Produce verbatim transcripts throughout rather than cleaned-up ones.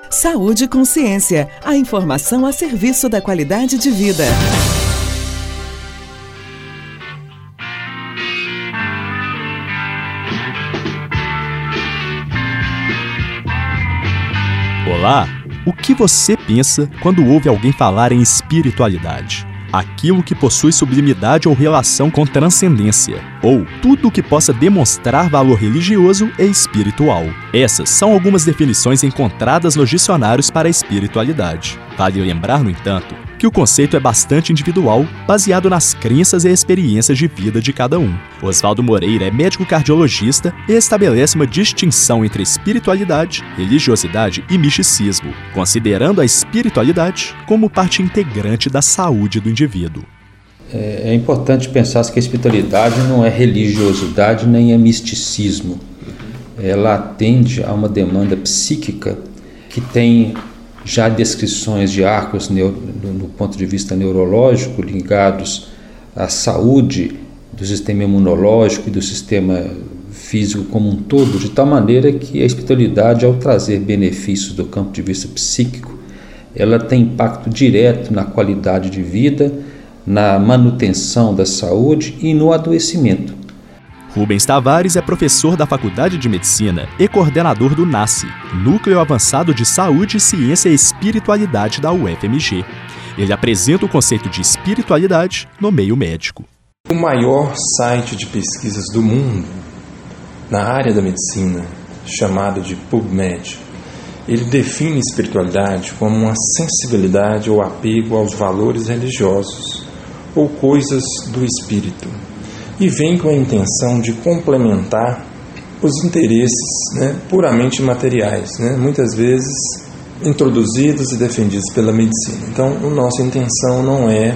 Saúde e Consciência, a informação a serviço da qualidade de vida. Olá! O que você pensa quando ouve alguém falar em espiritualidade? Aquilo que possui sublimidade ou relação com transcendência, ou tudo o que possa demonstrar valor religioso e espiritual. Essas são algumas definições encontradas nos dicionários para a espiritualidade. Vale lembrar, no entanto, que o conceito é bastante individual, baseado nas crenças e experiências de vida de cada um. Oswaldo Moreira é médico cardiologista e estabelece uma distinção entre espiritualidade, religiosidade e misticismo, considerando a espiritualidade como parte integrante da saúde do indivíduo. É importante pensar que a espiritualidade não é religiosidade nem é misticismo. Ela atende a uma demanda psíquica que tem já descrições de arcos no, no ponto de vista neurológico ligados à saúde do sistema imunológico e do sistema físico como um todo, de tal maneira que a espiritualidade, ao trazer benefícios do campo de vista psíquico, ela tem impacto direto na qualidade de vida, na manutenção da saúde e no adoecimento. Rubens Tavares é professor da Faculdade de Medicina e coordenador do NASCE, Núcleo Avançado de Saúde, Ciência e Espiritualidade da U F M G. Ele apresenta o conceito de espiritualidade no meio médico. O maior site de pesquisas do mundo na área da medicina, chamado de PubMed, ele define espiritualidade como uma sensibilidade ou apego aos valores religiosos ou coisas do espírito, e vem com a intenção de complementar os interesses, né, puramente materiais, né, muitas vezes introduzidos e defendidos pela medicina. Então, a nossa intenção não é,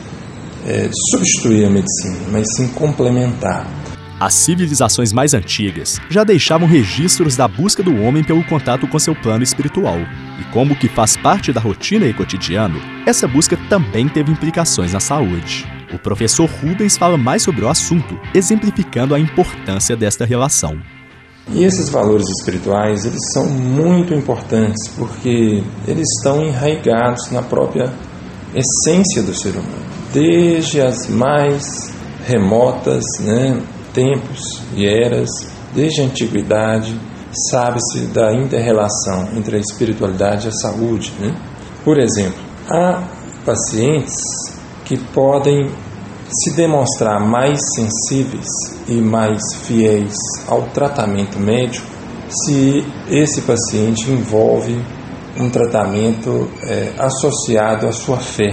é substituir a medicina, mas sim complementar. As civilizações mais antigas já deixavam registros da busca do homem pelo contato com seu plano espiritual. E como que faz parte da rotina e cotidiano, essa busca também teve implicações na saúde. O professor Rubens fala mais sobre o assunto, exemplificando a importância desta relação. E esses valores espirituais, eles são muito importantes, porque eles estão enraigados na própria essência do ser humano. Desde as mais remotas, né, tempos e eras, desde a antiguidade, sabe-se da inter-relação entre a espiritualidade e a saúde, né? Por exemplo, há pacientes que podem se demonstrar mais sensíveis e mais fiéis ao tratamento médico se esse paciente envolve um tratamento é, associado à sua fé.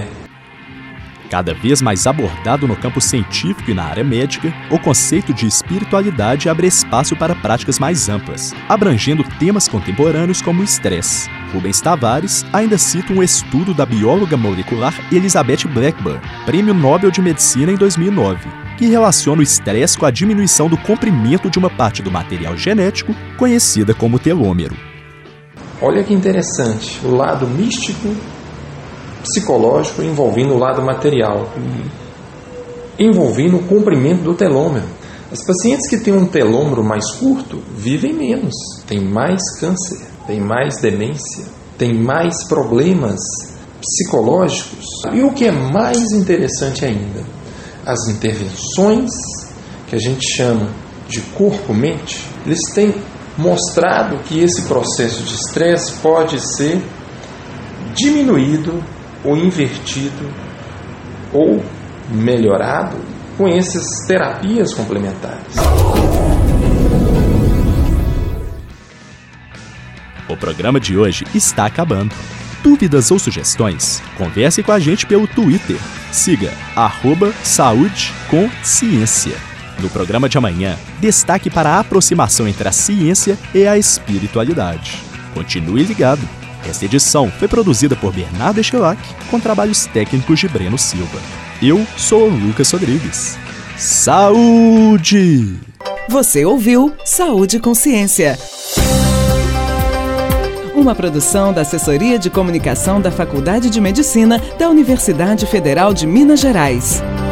Cada vez mais abordado no campo científico e na área médica, o conceito de espiritualidade abre espaço para práticas mais amplas, abrangendo temas contemporâneos como o estresse. Rubens Tavares ainda cita um estudo da bióloga molecular Elizabeth Blackburn, Prêmio Nobel de Medicina em dois mil e nove, que relaciona o estresse com a diminuição do comprimento de uma parte do material genético, conhecida como telômero. Olha que interessante, o lado místico psicológico envolvendo o lado material, envolvendo o comprimento do telômero. As pacientes que têm um telômero mais curto vivem menos, têm mais câncer, têm mais demência, têm mais problemas psicológicos. E o que é mais interessante ainda, as intervenções que a gente chama de corpo-mente, eles têm mostrado que esse processo de estresse pode ser diminuído ou invertido ou melhorado com essas terapias complementares. O programa de hoje está acabando. Dúvidas ou sugestões? Converse com a gente pelo Twitter. Siga arroba Saúde com Ciência. No programa de amanhã, destaque para a aproximação entre a ciência e a espiritualidade. Continue ligado. Esta edição foi produzida por Bernardo Eschelac, com trabalhos técnicos de Breno Silva. Eu sou o Lucas Rodrigues. Saúde! Você ouviu Saúde e Consciência. Uma produção da Assessoria de Comunicação da Faculdade de Medicina da Universidade Federal de Minas Gerais.